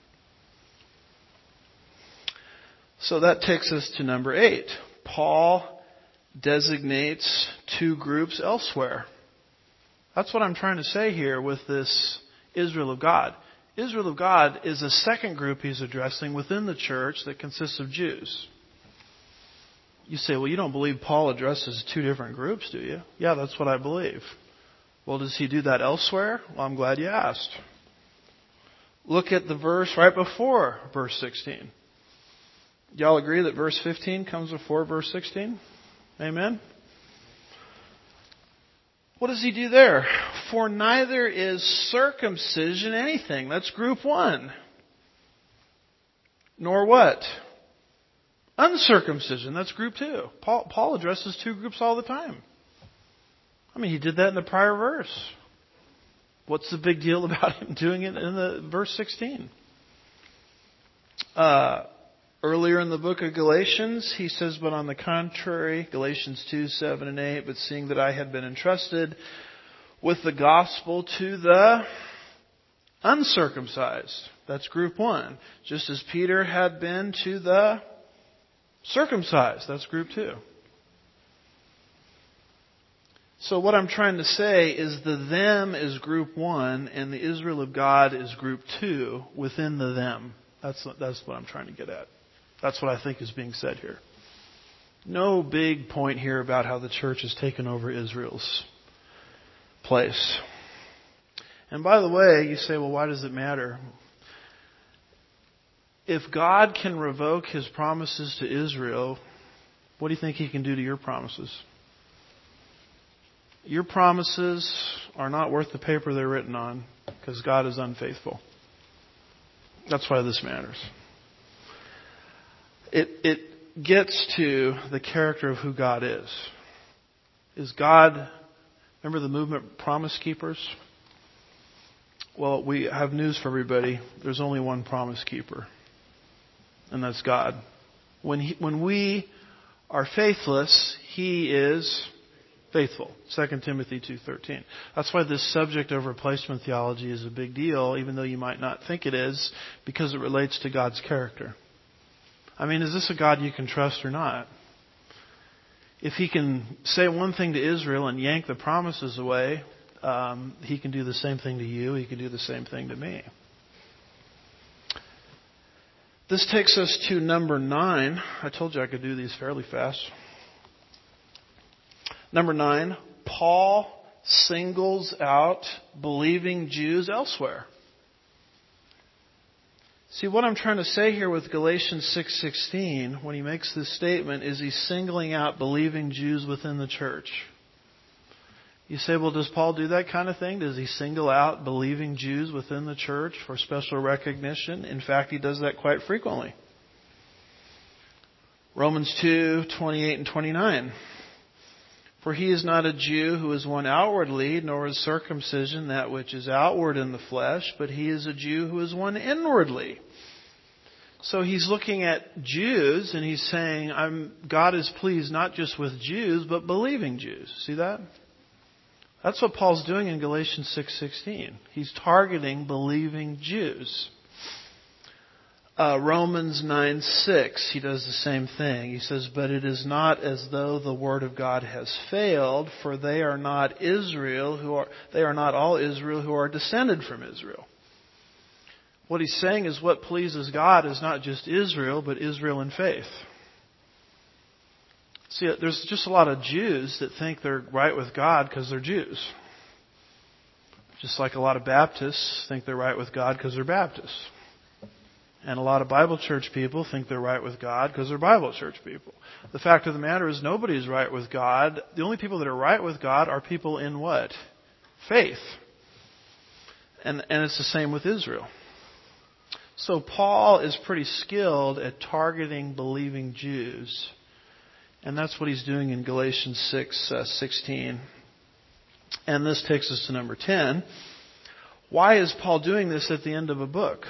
So that takes us to number 8. Paul designates 2 groups elsewhere. That's what I'm trying to say here with this Israel of God. Israel of God is a second group he's addressing within the church that consists of Jews. You say, well, you don't believe Paul addresses 2 different groups, do you? Yeah, that's what I believe. Well, does he do that elsewhere? Well, I'm glad you asked. Look at the verse right before verse 16. Y'all agree that verse 15 comes before verse 16? Amen? What does he do there? For neither is circumcision anything. That's group one. Nor what? Uncircumcision. That's group two. Paul addresses two groups all the time. I mean, he did that in the prior verse. What's the big deal about him doing it in the verse 16? Earlier in the book of Galatians, he says, but on the contrary, Galatians 2, 7 and 8, but seeing that I had been entrusted with the gospel to the uncircumcised. That's group one. Just as Peter had been to the circumcised. That's group two. So what I'm trying to say is the them is group one and the Israel of God is group two within the them. That's what I'm trying to get at. That's what I think is being said here. No big point here about how the church has taken over Israel's place. And by the way, you say, well, why does it matter? If God can revoke His promises to Israel, what do you think He can do to your promises? Your promises are not worth the paper they're written on because God is unfaithful. That's why this matters. It gets to the character of who God is. Is God, remember the movement Promise Keepers? Well, we have news for everybody. There's only one promise keeper, and that's God. When we are faithless, He is faithful. 2 Timothy 2:13. That's why this subject of replacement theology is a big deal, even though you might not think it is, because it relates to God's character. I mean, is this a God you can trust or not? If He can say one thing to Israel and yank the promises away, He can do the same thing to you. He can do the same thing to me. This takes us to number 9. I told you I could do these fairly fast. Number 9, Paul singles out believing Jews elsewhere. See, what I'm trying to say here with Galatians 6:16, when he makes this statement, is he's singling out believing Jews within the church. You say, well, does Paul do that kind of thing? Does he single out believing Jews within the church for special recognition? In fact, he does that quite frequently. Romans 2:28 and 29. For he is not a Jew who is one outwardly, nor is circumcision that which is outward in the flesh, but he is a Jew who is one inwardly. So he's looking at Jews and he's saying, God is pleased not just with Jews, but believing Jews. See that? That's what Paul's doing in Galatians 6:16. He's targeting believing Jews. Romans 9:6, he does the same thing. He says, but it is not as though the word of God has failed, for they are not all Israel who are descended from Israel. What he's saying is what pleases God is not just Israel, but Israel in faith. See, there's just a lot of Jews that think they're right with God because they're Jews. Just like a lot of Baptists think they're right with God because they're Baptists. And a lot of Bible church people think they're right with God because they're Bible church people. The fact of the matter is nobody's right with God. The only people that are right with God are people in what? Faith. And it's the same with Israel. So Paul is pretty skilled at targeting believing Jews. And that's what he's doing in Galatians 6:16. And this takes us to number 10. Why is Paul doing this at the end of a book?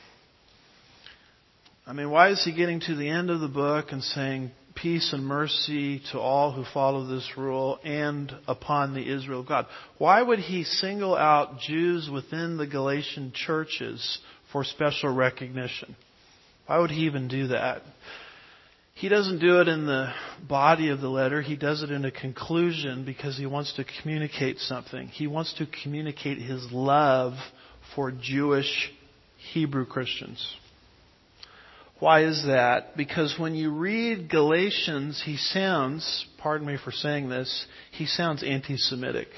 I mean, why is he getting to the end of the book and saying, peace and mercy to all who follow this rule and upon the Israel of God? Why would he single out Jews within the Galatian churches for special recognition? Why would he even do that? He doesn't do it in the body of the letter. He does it in a conclusion because he wants to communicate something. He wants to communicate his love for Jewish Hebrew Christians. Why is that? Because when you read Galatians, he sounds, pardon me for saying this, he sounds anti-Semitic.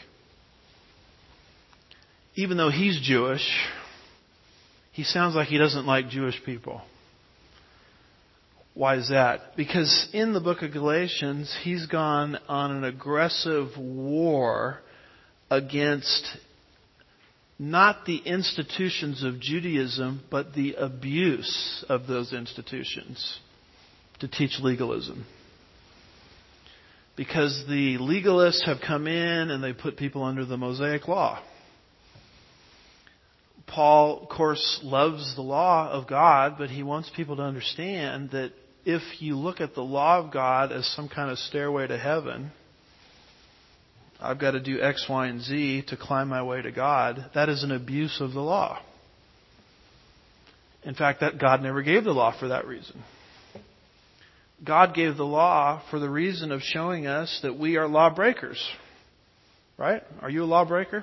Even though he's Jewish, he sounds like he doesn't like Jewish people. Why is that? Because in the book of Galatians, he's gone on an aggressive war against not the institutions of Judaism, but the abuse of those institutions to teach legalism. Because the legalists have come in and they put people under the Mosaic law. Paul, of course, loves the law of God, but he wants people to understand that if you look at the law of God as some kind of stairway to heaven, I've got to do X, Y, and Z to climb my way to God, that is an abuse of the law. In fact, that God never gave the law for that reason. God gave the law for the reason of showing us that we are lawbreakers. Right? Are you a lawbreaker?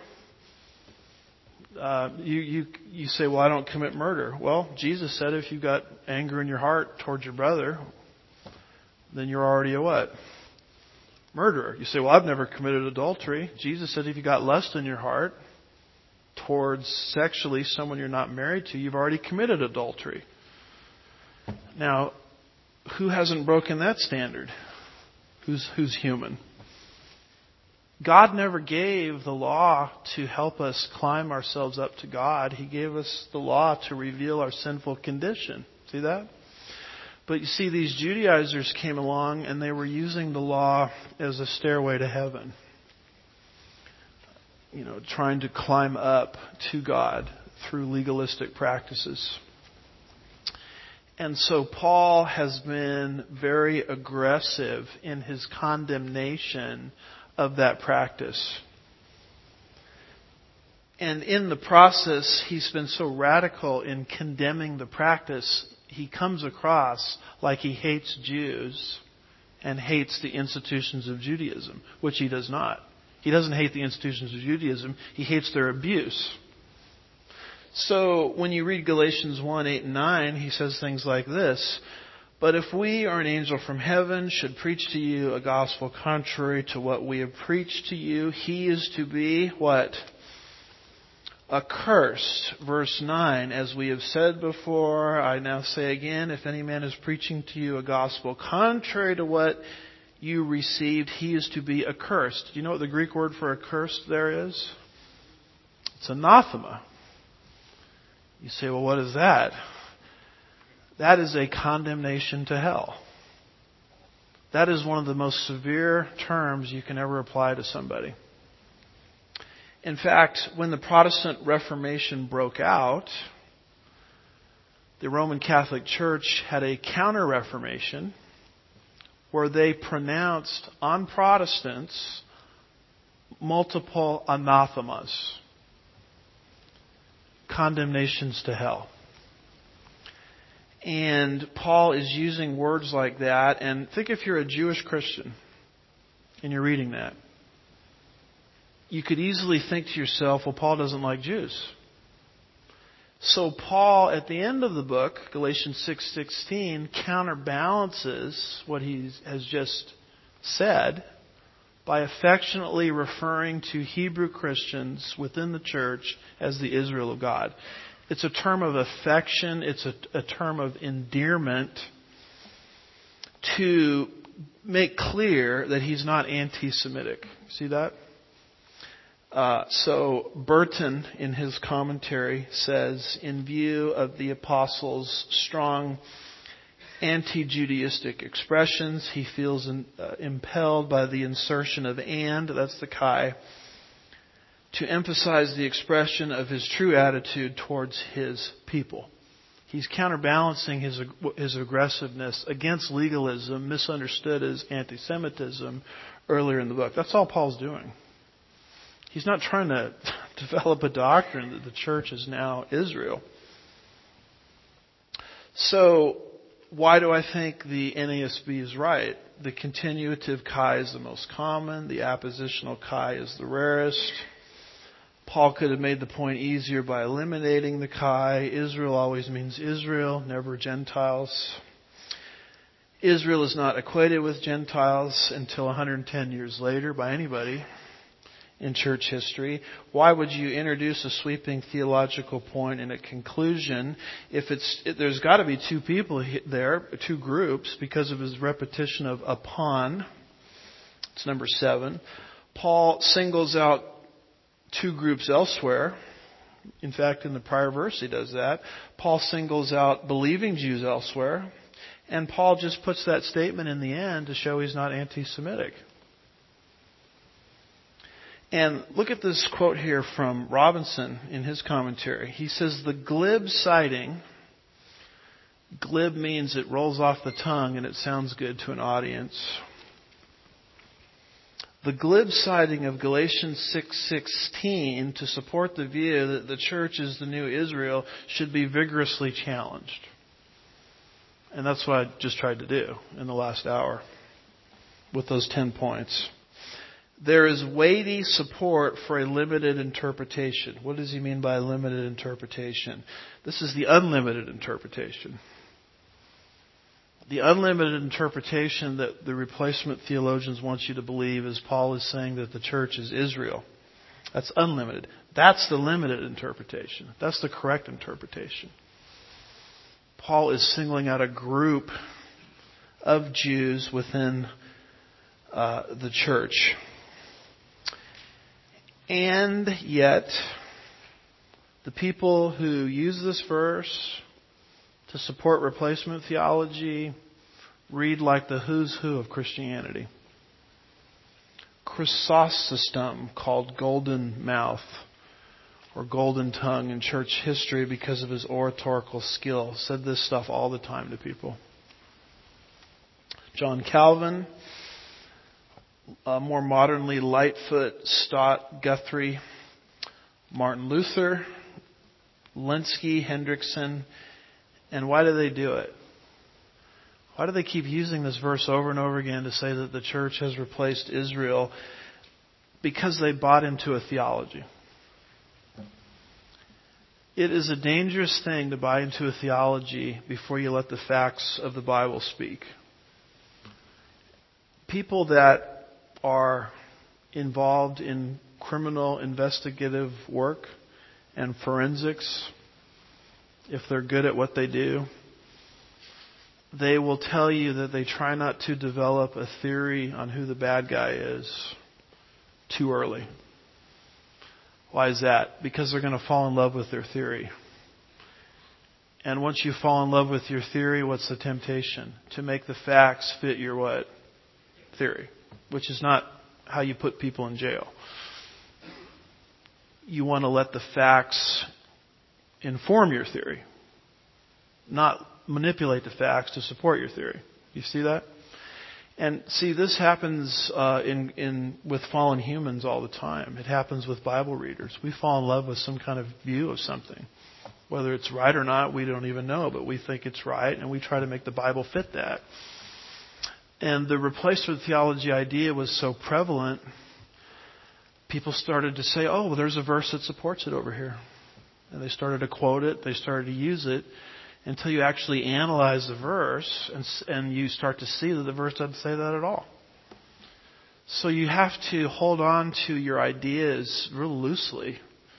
You say, well, I don't commit murder. Well, Jesus said if you've got anger in your heart towards your brother, then you're already a what? Murderer. You say, well, I've never committed adultery. Jesus said if you got lust in your heart towards sexually someone you're not married to, you've already committed adultery. Now, who hasn't broken that standard? Who's human? God never gave the law to help us climb ourselves up to God. He gave us the law to reveal our sinful condition. See that? But you see, these Judaizers came along and they were using the law as a stairway to heaven. Trying to climb up to God through legalistic practices. And so Paul has been very aggressive in his condemnation of that practice. And in the process, he's been so radical in condemning the practice, he comes across like he hates Jews and hates the institutions of Judaism, which he does not. He doesn't hate the institutions of Judaism, he hates their abuse. So when you read Galatians 1, 8, and 9, he says things like this. But if we or an angel from heaven should preach to you a gospel contrary to what we have preached to you, he is to be what? Accursed. Verse 9, as we have said before, I now say again, if any man is preaching to you a gospel contrary to what you received, he is to be accursed. Do you know what the Greek word for accursed there is? It's anathema. You say, well, what is that? That is a condemnation to hell. That is one of the most severe terms you can ever apply to somebody. In fact, when the Protestant Reformation broke out, the Roman Catholic Church had a counter-reformation where they pronounced on Protestants multiple anathemas. Condemnations to hell. And Paul is using words like that. And think if you're a Jewish Christian and you're reading that. You could easily think to yourself, well, Paul doesn't like Jews. So Paul, at the end of the book, Galatians 6:16, counterbalances what he has just said by affectionately referring to Hebrew Christians within the church as the Israel of God. It's a term of affection. It's a term of endearment to make clear that he's not anti-Semitic. See that? So Burton, in his commentary, says, in view of the apostles' strong anti-Judaistic expressions, he feels impelled by the insertion of "and," that's the chi, to emphasize the expression of his true attitude towards his people. He's counterbalancing his aggressiveness against legalism, misunderstood as anti-Semitism, earlier in the book. That's all Paul's doing. He's not trying to develop a doctrine that the church is now Israel. So, why do I think the NASB is right? The continuative chi is the most common. The appositional chi is the rarest. Paul could have made the point easier by eliminating the chi. Israel always means Israel, never Gentiles. Israel is not equated with Gentiles until 110 years later by anybody in church history. Why would you introduce a sweeping theological point in a conclusion if there's got to be two people there, two groups, because of his repetition of upon. It's number 7. Paul singles out two groups elsewhere. In fact, in the prior verse he does that. Paul singles out believing Jews elsewhere. And Paul just puts that statement in the end to show he's not anti-Semitic. And look at this quote here from Robinson in his commentary. He says, the glib citing, glib means it rolls off the tongue and it sounds good to an audience. The glib citing of Galatians 6:16 to support the view that the church is the new Israel should be vigorously challenged. And that's what I just tried to do in the last hour with those 10 points. There is weighty support for a limited interpretation. What does he mean by limited interpretation? This is the unlimited interpretation. The unlimited interpretation that the replacement theologians want you to believe is Paul is saying that the church is Israel. That's unlimited. That's the limited interpretation. That's the correct interpretation. Paul is singling out a group of Jews within the church. And yet, the people who use this verse to support replacement theology read like the who's who of Christianity. Chrysostom, called golden mouth or golden tongue in church history because of his oratorical skill, said this stuff all the time to people. John Calvin, more modernly Lightfoot, Stott, Guthrie, Martin Luther, Lenski, Hendrickson. And why do they do it? Why do they keep using this verse over and over again to say that the church has replaced Israel? Because they bought into a theology. It is a dangerous thing to buy into a theology before you let the facts of the Bible speak. People that are involved in criminal investigative work and forensics, if they're good at what they do, they will tell you that they try not to develop a theory on who the bad guy is too early. Why is that? Because they're going to fall in love with their theory. And once you fall in love with your theory, what's the temptation? To make the facts fit your what? Theory. Which is not how you put people in jail. You want to let the facts inform your theory, not manipulate the facts to support your theory. You see that? And see, this happens with fallen humans all the time. It happens with Bible readers. We fall in love with some kind of view of something. Whether it's right or not, we don't even know, but we think it's right, and we try to make the Bible fit that. And the replacement theology idea was so prevalent, people started to say, oh, well, there's a verse that supports it over here. And they started to quote it, they started to use it, until you actually analyze the verse and you start to see that the verse doesn't say that at all. So you have to hold on to your ideas real loosely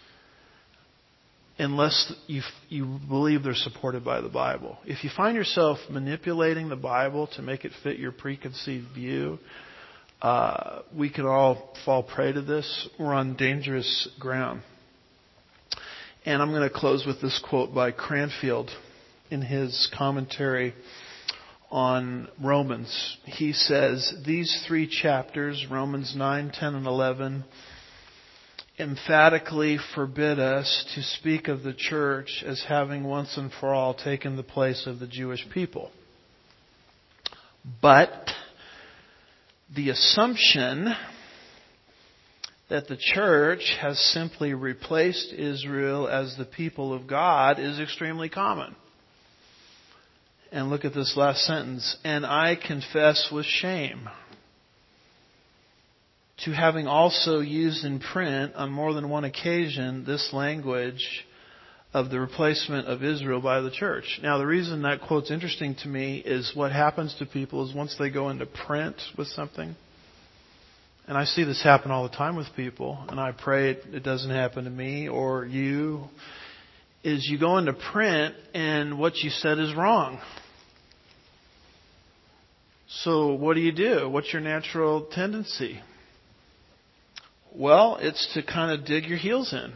unless you believe they're supported by the Bible. If you find yourself manipulating the Bible to make it fit your preconceived view, we can all fall prey to this. We're on dangerous ground. And I'm going to close with this quote by Cranfield in his commentary on Romans. He says, these three chapters, Romans 9, 10, and 11, emphatically forbid us to speak of the church as having once and for all taken the place of the Jewish people. But the assumption that the church has simply replaced Israel as the people of God is extremely common. And look at this last sentence. And I confess with shame to having also used in print on more than one occasion this language of the replacement of Israel by the church. Now, the reason that quote's interesting to me is what happens to people is once they go into print with something, and I see this happen all the time with people, and I pray it doesn't happen to me or you, is you go into print and what you said is wrong. So what do? What's your natural tendency? Well, it's to kind of dig your heels in.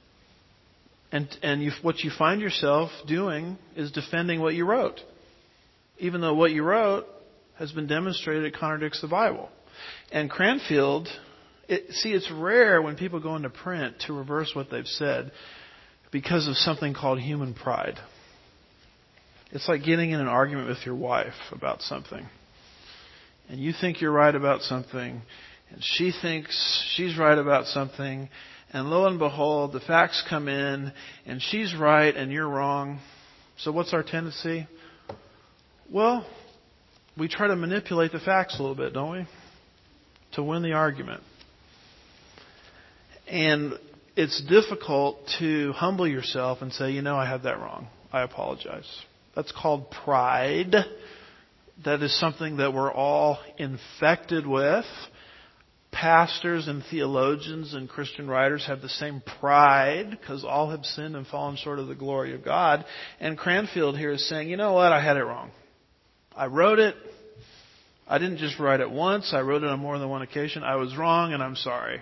And what you find yourself doing is defending what you wrote. Even though what you wrote has been demonstrated it contradicts the Bible. And Cranfield, it's rare when people go into print to reverse what they've said because of something called human pride. It's like getting in an argument with your wife about something. And you think you're right about something, and she thinks she's right about something, and lo and behold, the facts come in, and she's right and you're wrong. So what's our tendency? Well, we try to manipulate the facts a little bit, don't we? To win the argument. And it's difficult to humble yourself and say, I had that wrong. I apologize. That's called pride. That is something that we're all infected with. Pastors and theologians and Christian writers have the same pride because all have sinned and fallen short of the glory of God. And Cranfield here is saying, you know what? I had it wrong. I wrote it. I didn't just write it once. I wrote it on more than one occasion. I was wrong and I'm sorry.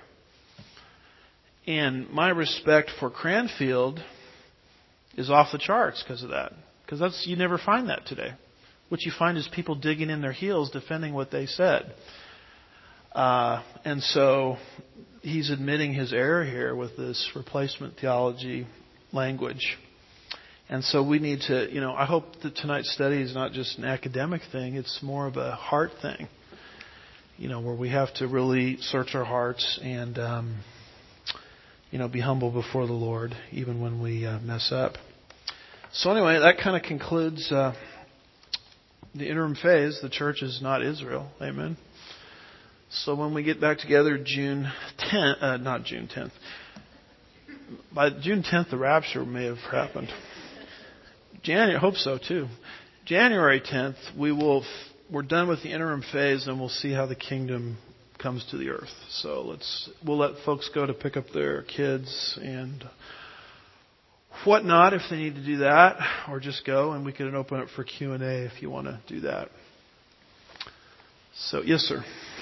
And my respect for Cranfield is off the charts because of that. Because you never find that today. What you find is people digging in their heels defending what they said. And so he's admitting his error here with this replacement theology language. And so we need to, I hope that tonight's study is not just an academic thing. It's more of a heart thing, where we have to really search our hearts and, be humble before the Lord, even when we mess up. So anyway, that kind of concludes the interim phase. The church is not Israel. Amen. So when we get back together June 10th, by June 10th, the rapture may have happened. I hope so too. January 10th, we're done with the interim phase and we'll see how the kingdom comes to the earth. So we'll let folks go to pick up their kids and whatnot if they need to do that, or just go, and we can open up for Q&A if you want to do that. So, yes, sir.